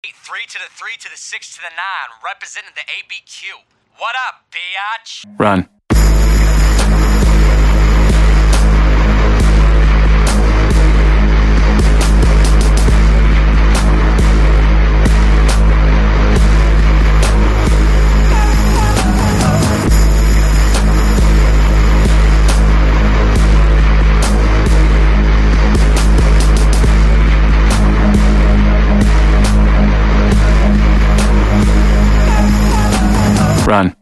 3 to the 3 to the 6 to the 9, representing the ABQ. What up, biatch? Run. Run.